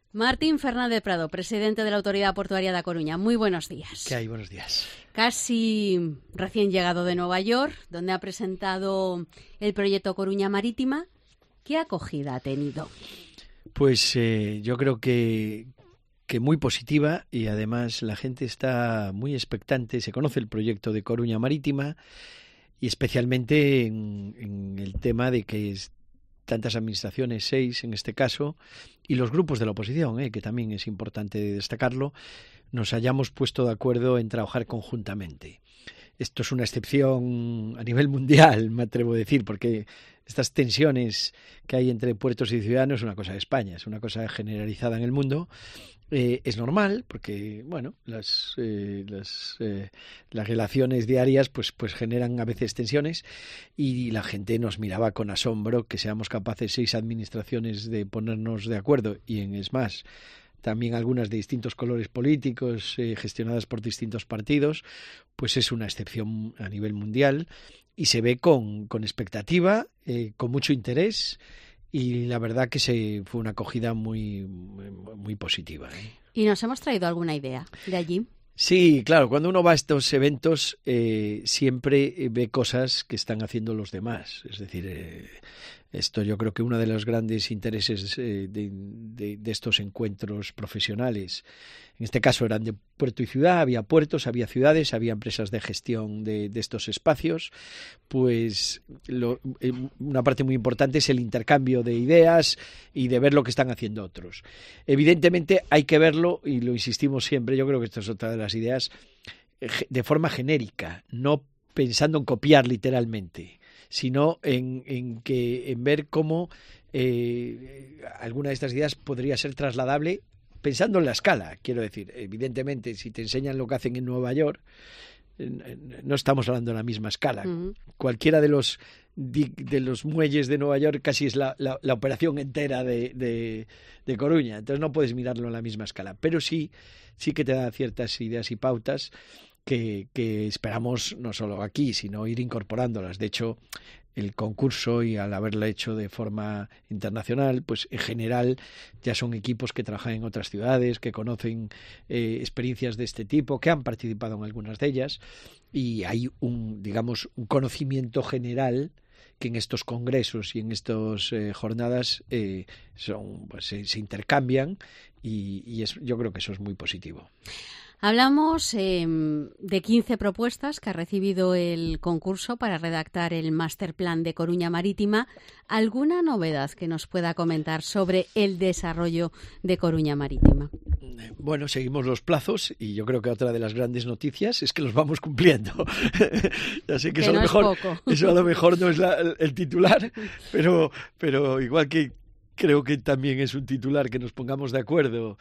Martín Fernández Prado, presidente de la Autoridad Portuaria da Coruña. Muy buenos días. ¿Qué hay? Buenos días. Casi recién llegado de Nueva York, donde ha presentado el proyecto Coruña Marítima. ¿Qué acogida ha tenido? Pues yo creo que muy positiva, y además la gente está muy expectante. Se conoce el proyecto de Coruña Marítima y especialmente en el tema de que tantas administraciones, 6 en este caso, y los grupos de la oposición, que también es importante destacarlo, nos hayamos puesto de acuerdo en trabajar conjuntamente. Esto es una excepción a nivel mundial, me atrevo a decir, porque estas tensiones que hay entre puertos y ciudadanos es una cosa de España, es una cosa generalizada en el mundo. Es normal, porque bueno, las relaciones diarias pues generan a veces tensiones, y la gente nos miraba con asombro que seamos capaces 6 administraciones de ponernos de acuerdo, y es más, también algunas de distintos colores políticos, gestionadas por distintos partidos. Pues es una excepción a nivel mundial y se ve con expectativa, con mucho interés. Y la verdad que fue una acogida muy positiva. ¿Y nos hemos traído alguna idea de allí? Sí, claro, cuando uno va a estos eventos siempre ve cosas que están haciendo los demás. Es decir, esto yo creo que uno de los grandes intereses de estos encuentros profesionales, en este caso eran de puerto y ciudad, había puertos, había ciudades, había empresas de gestión de estos espacios. Pues una parte muy importante es el intercambio de ideas y de ver lo que están haciendo otros. Evidentemente hay que verlo, y lo insistimos siempre, yo creo que esto es otra de las ideas, de forma genérica, no pensando en copiar literalmente, sino en ver cómo alguna de estas ideas podría ser trasladable pensando en la escala. Quiero decir, evidentemente, si te enseñan lo que hacen en Nueva York, no estamos hablando de la misma escala. Uh-huh. Cualquiera de los muelles de Nueva York casi es la operación entera de Coruña. Entonces no puedes mirarlo en la misma escala, pero sí que te da ciertas ideas y pautas que esperamos no solo aquí, sino ir incorporándolas. De hecho, el concurso, y al haberlo hecho de forma internacional, pues en general ya son equipos que trabajan en otras ciudades, que conocen experiencias de este tipo, que han participado en algunas de ellas, y hay un conocimiento general que en estos congresos y en estas jornadas se intercambian, y yo creo que eso es muy positivo. Hablamos de 15 propuestas que ha recibido el concurso para redactar el Masterplan de Coruña Marítima. ¿Alguna novedad que nos pueda comentar sobre el desarrollo de Coruña Marítima? Bueno, seguimos los plazos, y yo creo que otra de las grandes noticias es que los vamos cumpliendo. Ya sé que eso, no eso a lo mejor no es el titular, pero igual que creo que también es un titular que nos pongamos de acuerdo,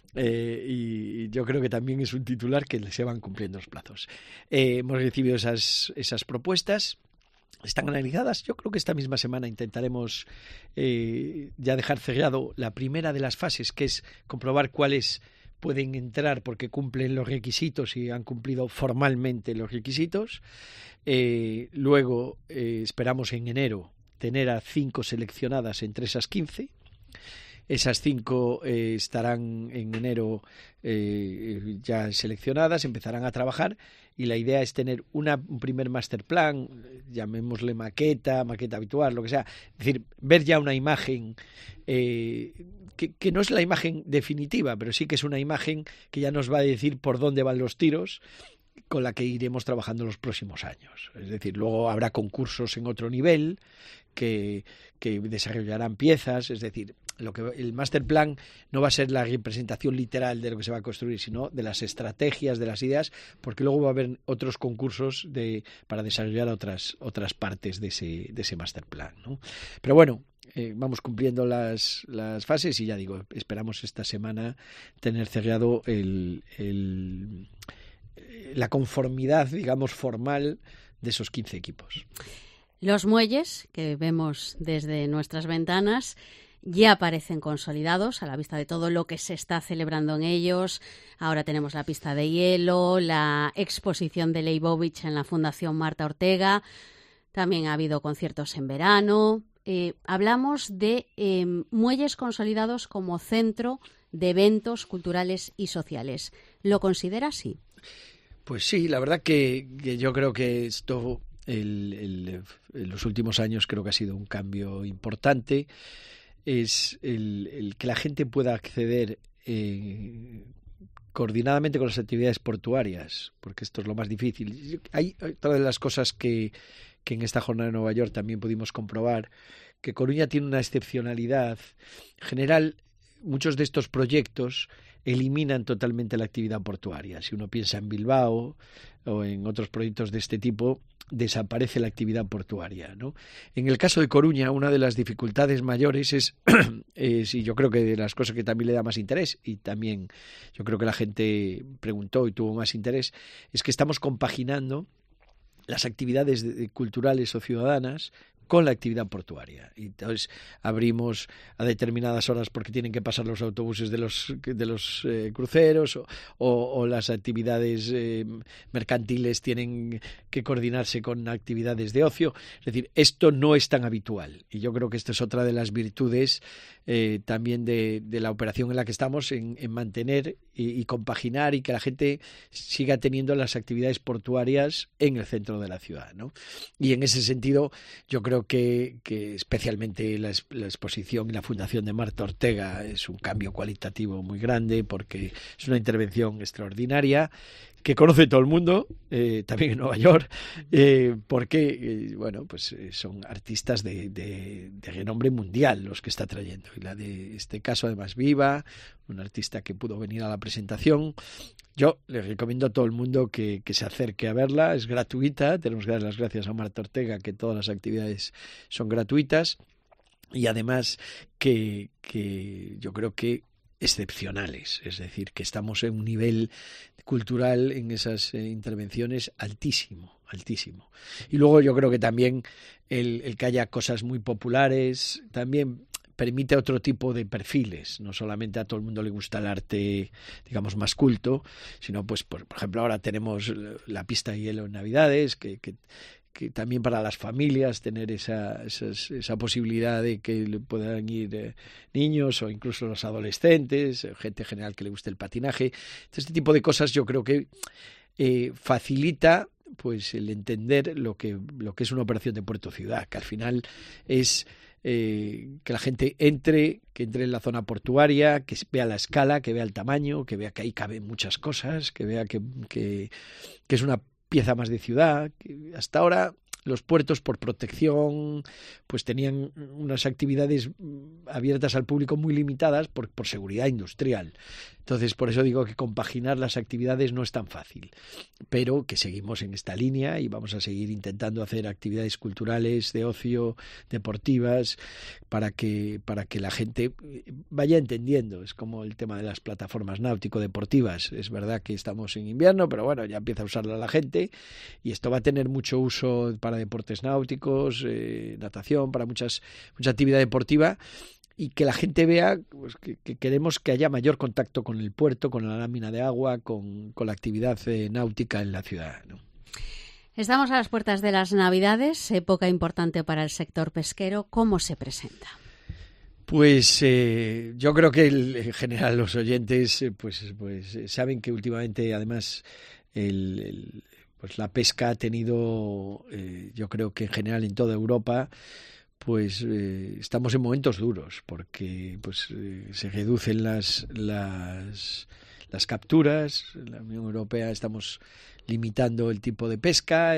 y yo creo que también es un titular que se van cumpliendo los plazos. Hemos recibido esas propuestas, están analizadas. Yo creo que esta misma semana intentaremos ya dejar cerrado la primera de las fases, que es comprobar cuáles pueden entrar porque cumplen los requisitos y han cumplido formalmente los requisitos. Luego esperamos en enero tener a 5 seleccionadas entre esas 15. Esas 5 estarán en enero ya seleccionadas, empezarán a trabajar, y la idea es tener un primer masterplan, llamémosle maqueta habitual, lo que sea. Es decir, ver ya una imagen que no es la imagen definitiva, pero sí que es una imagen que ya nos va a decir por dónde van los tiros, con la que iremos trabajando los próximos años. Es decir, luego habrá concursos en otro nivel que desarrollarán piezas. Es decir, el masterplan no va a ser la representación literal de lo que se va a construir, sino de las estrategias, de las ideas, porque luego va a haber otros concursos para desarrollar otras partes de ese masterplan, ¿no? Pero bueno, vamos cumpliendo las fases, y ya digo, esperamos esta semana tener cerrado la conformidad, digamos, formal de esos 15 equipos. Los muelles que vemos desde nuestras ventanas ya parecen consolidados a la vista de todo lo que se está celebrando en ellos. Ahora tenemos la pista de hielo, la exposición de Leibovich en la Fundación Marta Ortega. También ha habido conciertos en verano. Hablamos de muelles consolidados como centro de eventos culturales y sociales. ¿Lo considera así? Pues sí, la verdad que yo creo que esto en los últimos años creo que ha sido un cambio importante. Es el que la gente pueda acceder coordinadamente con las actividades portuarias, porque esto es lo más difícil. Hay otra de las cosas que en esta jornada de Nueva York también pudimos comprobar, que Coruña tiene una excepcionalidad. En general, muchos de estos proyectos eliminan totalmente la actividad portuaria. Si uno piensa en Bilbao o en otros proyectos de este tipo, desaparece la actividad portuaria, ¿no? En el caso de Coruña, una de las dificultades mayores es y yo creo que de las cosas que también le da más interés, y también yo creo que la gente preguntó y tuvo más interés, es que estamos compaginando las actividades culturales o ciudadanas con la actividad portuaria. Y entonces abrimos a determinadas horas porque tienen que pasar los autobuses de los cruceros o las actividades mercantiles tienen que coordinarse con actividades de ocio. Es decir, esto no es tan habitual y yo creo que esta es otra de las virtudes también de la operación en la que estamos, en mantener y compaginar y que la gente siga teniendo las actividades portuarias en el centro de la ciudad, ¿no? Y en ese sentido yo creo que especialmente la exposición y la fundación de Marta Ortega es un cambio cualitativo muy grande, porque es una intervención extraordinaria que conoce todo el mundo, también en Nueva York, porque bueno, pues son artistas de renombre mundial los que está trayendo. Y la de este caso además viva, un artista que pudo venir a la presentación. Yo les recomiendo a todo el mundo que se acerque a verla, es gratuita, tenemos que dar las gracias a Marta Ortega, que todas las actividades son gratuitas, y además que yo creo que excepcionales, es decir, que estamos en un nivel cultural en esas intervenciones altísimo. Y luego yo creo que también el que haya cosas muy populares también permite otro tipo de perfiles, no solamente a todo el mundo le gusta el arte, digamos, más culto, sino pues por ejemplo ahora tenemos la pista de hielo en Navidades, que también para las familias tener esa posibilidad de que puedan ir niños o incluso los adolescentes, gente en general que le guste el patinaje. Este tipo de cosas yo creo que facilita pues el entender lo que es una operación de Puerto Ciudad, que al final es que la gente entre en la zona portuaria, que vea la escala, que vea el tamaño, que vea que ahí caben muchas cosas, que vea que es una pieza más de ciudad. Que hasta ahora los puertos, por protección, pues tenían unas actividades abiertas al público muy limitadas por seguridad industrial. Entonces, por eso digo que compaginar las actividades no es tan fácil, pero que seguimos en esta línea y vamos a seguir intentando hacer actividades culturales, de ocio, deportivas, para que la gente vaya entendiendo. Es como el tema de las plataformas náutico-deportivas. Es verdad que estamos en invierno, pero bueno, ya empieza a usarla la gente y esto va a tener mucho uso para deportes náuticos, natación, para mucha actividad deportiva. Y que la gente vea pues, que queremos que haya mayor contacto con el puerto, con la lámina de agua, con la actividad náutica en la ciudad, ¿no? Estamos a las puertas de las Navidades, época importante para el sector pesquero. ¿Cómo se presenta? Pues yo creo que en general los oyentes pues saben que últimamente además pues la pesca ha tenido, yo creo que en general en toda Europa, pues estamos en momentos duros porque pues se reducen las capturas. En la Unión Europea estamos limitando el tipo de pesca,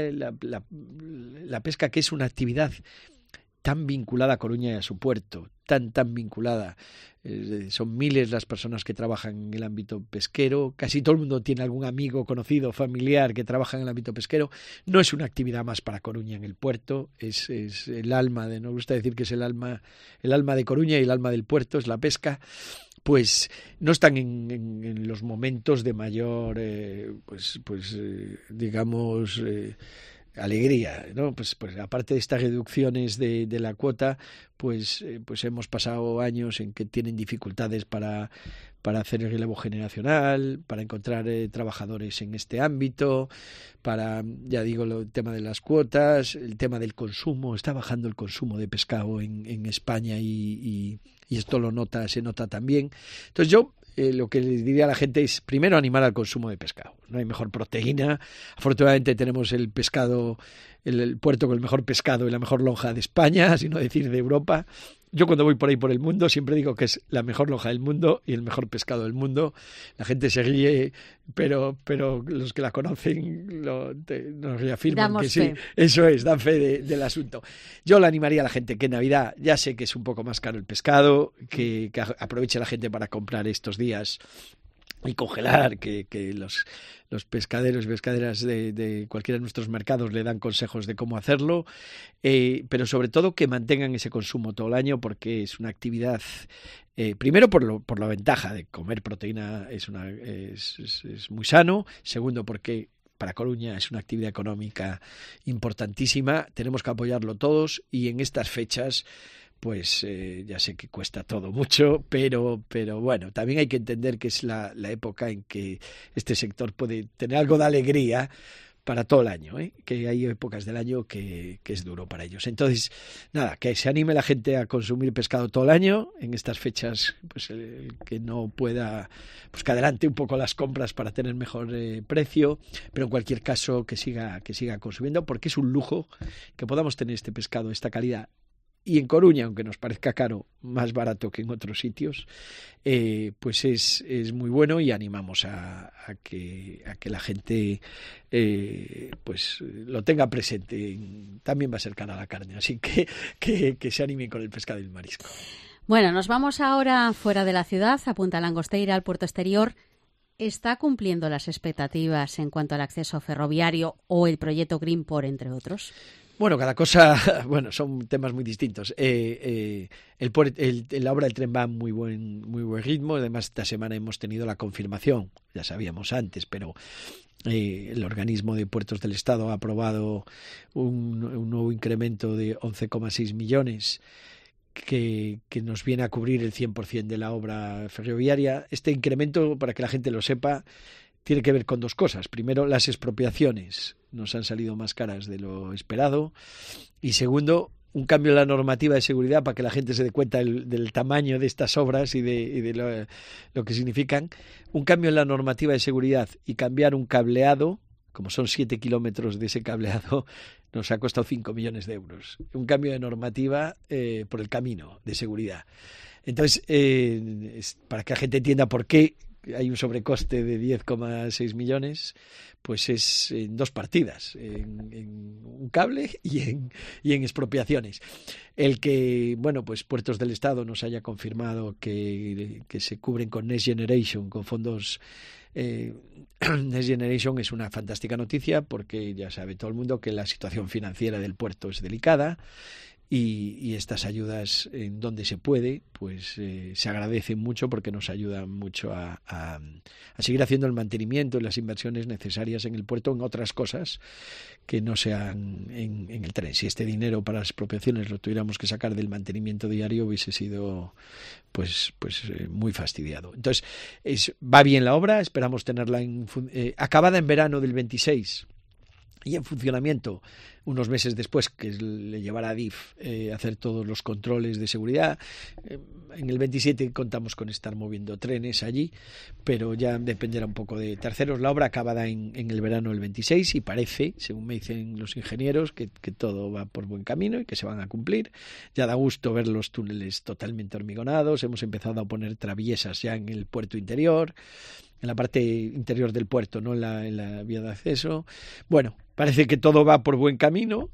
la pesca, que es una actividad tan vinculada a Coruña y a su puerto, tan vinculada. Son miles las personas que trabajan en el ámbito pesquero, casi todo el mundo tiene algún amigo, conocido, familiar que trabaja en el ámbito pesquero. No es una actividad más para Coruña en el puerto, es el alma nos gusta decir que es el alma de Coruña y el alma del puerto, es la pesca. Pues no están en los momentos de mayor, digamos, alegría, ¿no? Pues aparte de estas reducciones de la cuota, pues hemos pasado años en que tienen dificultades para hacer el relevo generacional, para encontrar trabajadores en este ámbito, para, ya digo, el tema de las cuotas, el tema del consumo. Está bajando el consumo de pescado en España y esto se nota también. Entonces yo lo que le diría a la gente es primero animar al consumo de pescado. No hay mejor proteína. Afortunadamente tenemos el pescado, el puerto con el mejor pescado y la mejor lonja de España, si no decir de Europa. Yo cuando voy por ahí por el mundo siempre digo que es la mejor lonja del mundo y el mejor pescado del mundo. La gente se ríe, pero los que la conocen nos reafirman Damos que sí. fe. Eso es, dan fe del asunto. Yo le animaría a la gente que en Navidad, ya sé que es un poco más caro el pescado, que aproveche la gente para comprar estos días y congelar, que los pescaderos y pescaderas de cualquiera de nuestros mercados le dan consejos de cómo hacerlo, pero sobre todo que mantengan ese consumo todo el año, porque es una actividad, primero por la ventaja de comer proteína, es muy sano. Segundo, porque para Coruña es una actividad económica importantísima, tenemos que apoyarlo todos, y en estas fechas pues ya sé que cuesta todo mucho, pero bueno, también hay que entender que es la época en que este sector puede tener algo de alegría para todo el año, que hay épocas del año que es duro para ellos. Entonces, nada, que se anime la gente a consumir pescado todo el año. En estas fechas, pues el que no pueda, pues que adelante un poco las compras para tener mejor precio, pero en cualquier caso que siga consumiendo, porque es un lujo que podamos tener este pescado, esta calidad. Y en Coruña, aunque nos parezca caro, más barato que en otros sitios, pues es muy bueno, y animamos a que la gente pues lo tenga presente. También va a ser cara la carne, así que se animen con el pescado y el marisco. Bueno, nos vamos ahora fuera de la ciudad, a Punta Langosteira, al puerto exterior. ¿Está cumpliendo las expectativas en cuanto al acceso ferroviario o el proyecto Greenport, entre otros? Bueno, cada cosa, son temas muy distintos. La obra del tren va a muy buen ritmo. Además, esta semana hemos tenido la confirmación, ya sabíamos antes, pero el organismo de puertos del Estado ha aprobado un nuevo incremento de 11,6 millones que nos viene a cubrir el 100% de la obra ferroviaria. Este incremento, para que la gente lo sepa, tiene que ver con dos cosas. Primero, las expropiaciones nos han salido más caras de lo esperado. Y segundo, un cambio en la normativa de seguridad, para que la gente se dé cuenta del tamaño de estas obras y de lo que significan. Un cambio en la normativa de seguridad y cambiar un cableado, como son 7 kilómetros de ese cableado, nos ha costado 5 millones de euros. Un cambio de normativa por el camino de seguridad. Entonces, para que la gente entienda por qué hay un sobrecoste de 10,6 millones, pues es en dos partidas, en un cable y en expropiaciones. El que, pues Puertos del Estado nos haya confirmado que se cubren con Next Generation, con fondos Next Generation, es una fantástica noticia, porque ya sabe todo el mundo que la situación financiera del puerto es delicada. Y estas ayudas, en donde se puede, pues se agradecen mucho, porque nos ayudan mucho a seguir haciendo el mantenimiento y las inversiones necesarias en el puerto, en otras cosas que no sean en el tren. Si este dinero para las expropiaciones lo tuviéramos que sacar del mantenimiento diario, hubiese sido pues muy fastidiado. Entonces, va bien la obra, esperamos tenerla acabada en verano del 26 y en funcionamiento unos meses después, que le llevará a DIF hacer todos los controles de seguridad. En el 27 contamos con estar moviendo trenes allí, pero ya dependerá un poco de terceros. La obra acabada en el verano del 26, y parece, según me dicen los ingenieros, que todo va por buen camino y que se van a cumplir. Ya da gusto ver los túneles totalmente hormigonados. Hemos empezado a poner traviesas ya en el puerto interior, en la parte interior del puerto, no en la vía de acceso. Bueno, parece que todo va por buen camino,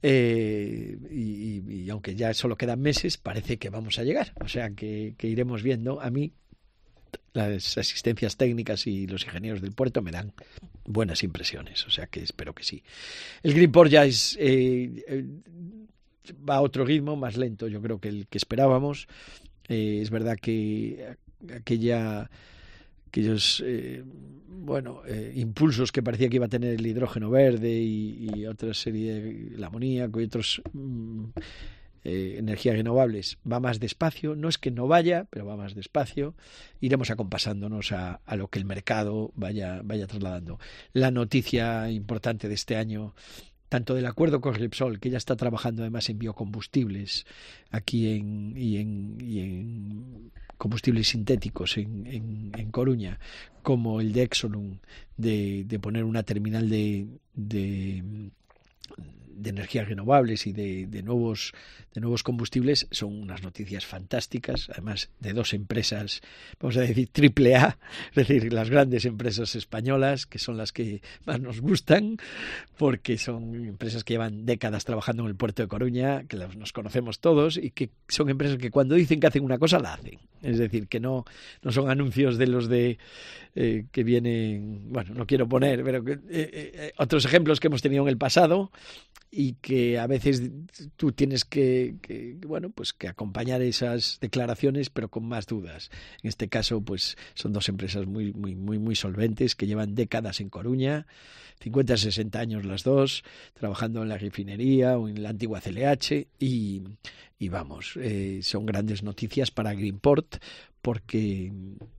y aunque ya solo quedan meses, parece que vamos a llegar. O sea que iremos viendo. A mí las asistencias técnicas y los ingenieros del puerto me dan buenas impresiones, o sea que espero que sí. El Greenport ya va a otro ritmo, más lento, yo creo, que el que esperábamos. Es verdad que aquellos impulsos que parecía que iba a tener el hidrógeno verde y otra serie de el amoníaco y otros energías renovables, va más despacio. No es que no vaya, pero va más despacio. Iremos acompasándonos a lo que el mercado vaya trasladando. La noticia importante de este año, tanto del acuerdo con Repsol, que ya está trabajando además en biocombustibles aquí combustibles sintéticos en Coruña, como el de Exolum, de poner una terminal de energías renovables y de nuevos combustibles, son unas noticias fantásticas, además de dos empresas, vamos a decir triple A, es decir, las grandes empresas españolas, que son las que más nos gustan, porque son empresas que llevan décadas trabajando en el puerto de Coruña, que nos conocemos todos, y que son empresas que cuando dicen que hacen una cosa, la hacen. Es decir, que no son anuncios de los de que vienen, bueno, no quiero poner, pero otros ejemplos que hemos tenido en el pasado, y que a veces tú tienes que acompañar esas declaraciones, pero con más dudas. En este caso, pues son dos empresas muy solventes, que llevan décadas en Coruña, 50, 60 años las dos, trabajando en la refinería o en la antigua CLH, y vamos, son grandes noticias para Greenport, porque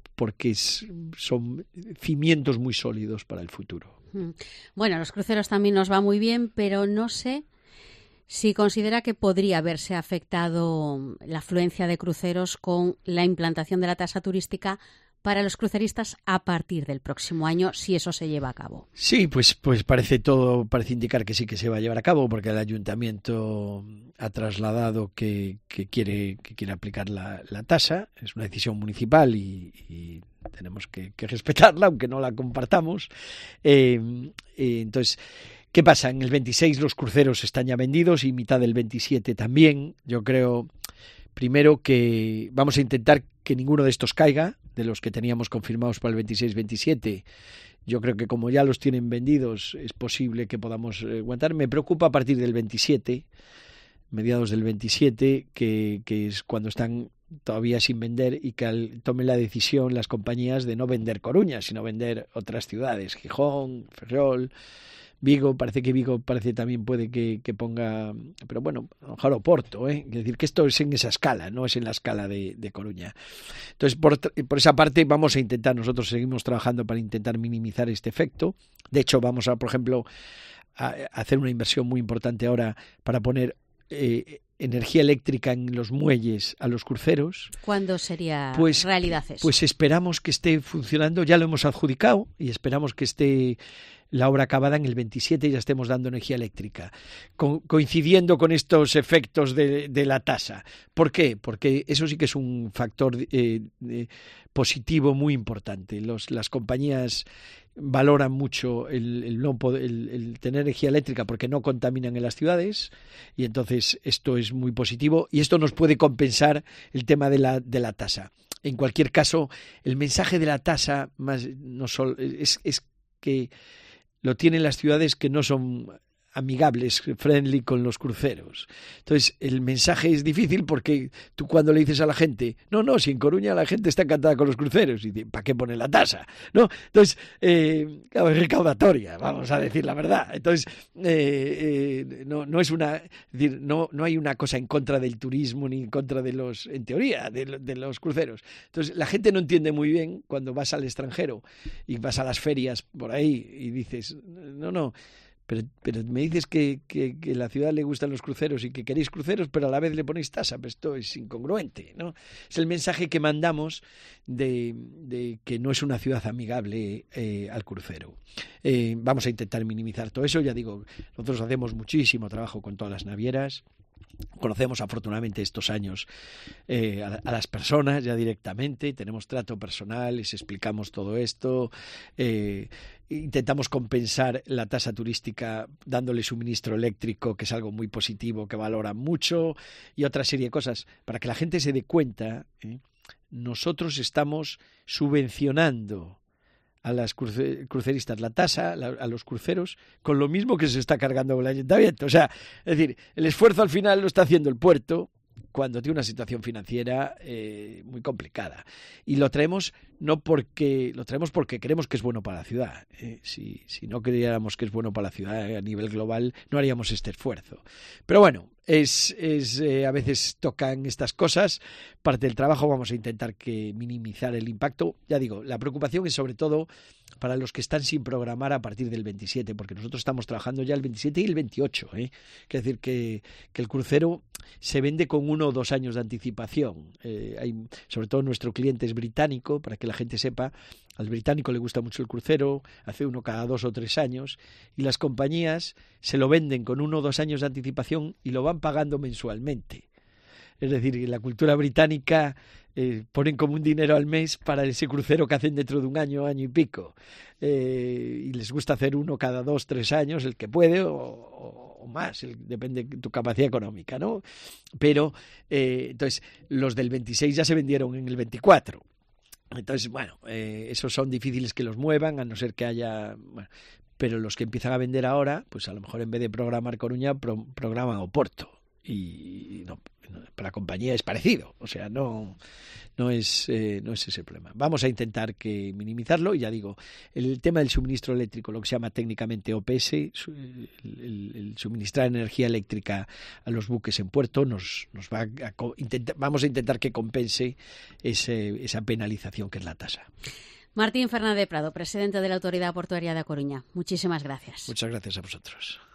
son cimientos muy sólidos para el futuro. Bueno, los cruceros también nos va muy bien, pero no sé si considera que podría haberse afectado la afluencia de cruceros con la implantación de la tasa turística para los cruceristas a partir del próximo año, si eso se lleva a cabo. Sí, pues parece indicar que sí que se va a llevar a cabo, porque el ayuntamiento ha trasladado que quiere aplicar la tasa. Es una decisión municipal y tenemos que respetarla, aunque no la compartamos. Entonces, ¿qué pasa? En el 26 los cruceros están ya vendidos y mitad del 27 también. Yo creo, primero, que vamos a intentar que ninguno de estos caiga, de los que teníamos confirmados para el 26-27. Yo creo que como ya los tienen vendidos, es posible que podamos aguantar. Me preocupa a partir del 27, mediados del 27, que es cuando están todavía sin vender, y que tomen la decisión las compañías de no vender Coruña, sino vender otras ciudades, Gijón, Ferrol, Vigo. Parece que Vigo también puede que ponga, pero bueno, a lo mejor Oporto, es decir, que esto es en esa escala, no es en la escala de Coruña. Entonces, por esa parte vamos a intentar, nosotros seguimos trabajando para intentar minimizar este efecto. De hecho, vamos a, por ejemplo, a hacer una inversión muy importante ahora para poner energía eléctrica en los muelles a los cruceros. ¿Cuándo sería realidad eso? Pues esperamos que esté funcionando, ya lo hemos adjudicado, y esperamos que esté la obra acabada en el 27 y ya estemos dando energía eléctrica, coincidiendo con estos efectos de la tasa. ¿Por qué? Porque eso sí que es un factor positivo muy importante. Las compañías valoran mucho el tener energía eléctrica porque no contaminan en las ciudades, y entonces esto es muy positivo, y esto nos puede compensar el tema de la tasa. En cualquier caso, el mensaje de la tasa es que lo tienen las ciudades que no son amigables, friendly con los cruceros. Entonces, el mensaje es difícil porque tú cuando le dices a la gente, no, si en Coruña la gente está encantada con los cruceros, y dice, ¿para qué pone la tasa? ¿No? Entonces, claro, es recaudatoria, vamos a decir la verdad. Entonces, no es es decir, no hay una cosa en contra del turismo ni en contra de los, en teoría, de los cruceros. Entonces, la gente no entiende muy bien cuando vas al extranjero y vas a las ferias por ahí y dices, no, pero me dices que a la ciudad le gustan los cruceros y que queréis cruceros, pero a la vez le ponéis tasa. Pues esto es incongruente, ¿no? Es el mensaje que mandamos de que no es una ciudad amigable al crucero. Vamos a intentar minimizar todo eso. Ya digo, nosotros hacemos muchísimo trabajo con todas las navieras. Conocemos afortunadamente estos años a las personas ya directamente, tenemos trato personal, les explicamos todo esto, intentamos compensar la tasa turística dándole suministro eléctrico, que es algo muy positivo, que valoran mucho, y otra serie de cosas. Para que la gente se dé cuenta, nosotros estamos subvencionando a las cruceristas la tasa, a los cruceros, con lo mismo que se está cargando el ayuntamiento. O sea, es decir, el esfuerzo al final lo está haciendo el puerto cuando tiene una situación financiera muy complicada. Y lo traemos porque creemos que es bueno para la ciudad. Si no creyéramos que es bueno para la ciudad a nivel global, no haríamos este esfuerzo. Pero bueno, a veces tocan estas cosas, parte del trabajo, vamos a intentar minimizar el impacto. Ya digo, la preocupación es sobre todo para los que están sin programar a partir del 27, porque nosotros estamos trabajando ya el 27 y el 28, Quiere decir que el crucero se vende con 1 o 2 años de anticipación. Sobre todo nuestro cliente es británico, para que la gente sepa, al británico le gusta mucho el crucero, hace uno cada 2 o 3 años, y las compañías se lo venden con 1 o 2 años de anticipación y lo van pagando mensualmente. Es decir, en la cultura británica ponen como un dinero al mes para ese crucero que hacen dentro de un año, año y pico. Y les gusta hacer uno cada 2 o 3 años, el que puede, o más, depende de tu capacidad económica, ¿no? Pero, entonces, los del 26 ya se vendieron en el 24. Entonces, bueno, esos son difíciles que los muevan, a no ser que haya... Bueno, pero los que empiezan a vender ahora, pues a lo mejor en vez de programar Coruña, programan Oporto. Y no, para la compañía es parecido, o sea, no es ese el problema. Vamos a intentar minimizarlo, y ya digo, el tema del suministro eléctrico, lo que se llama técnicamente OPS, el suministrar energía eléctrica a los buques en puerto, vamos a intentar que compense esa penalización que es la tasa. Martín Fernández Prado, presidente de la Autoridad Portuaria de A Coruña. Muchísimas gracias. Muchas gracias a vosotros.